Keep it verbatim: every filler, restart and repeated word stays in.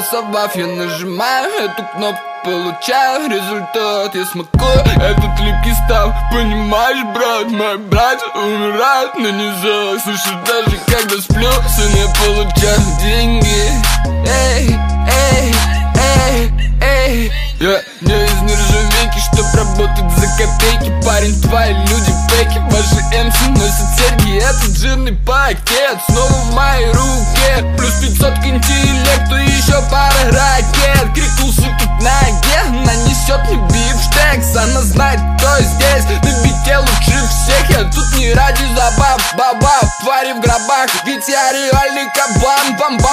проголосовав, я нажимаю эту кнопку, получаю результат. Я смакую этот липкий став. Понимаешь, брат, мой брат умирает на низах. Слышу, даже когда сплю, сын, я получаю деньги. Эй, эй, эй, эй. Я не из нержавейки, чтоб работать за копейки. Парень, твои люди фейки, ваши эмси носят серьги. Этот жирный пакет снова в моей руке. Плюс пятьсот к интеллекту, еще пара ракет. Крикнул суки к ноге, она несет мне бифштекс. Она знает, кто здесь, на бите лучше всех. Я тут не ради забав, баба, твари в гробах, ведь я реальный кабан. Бамба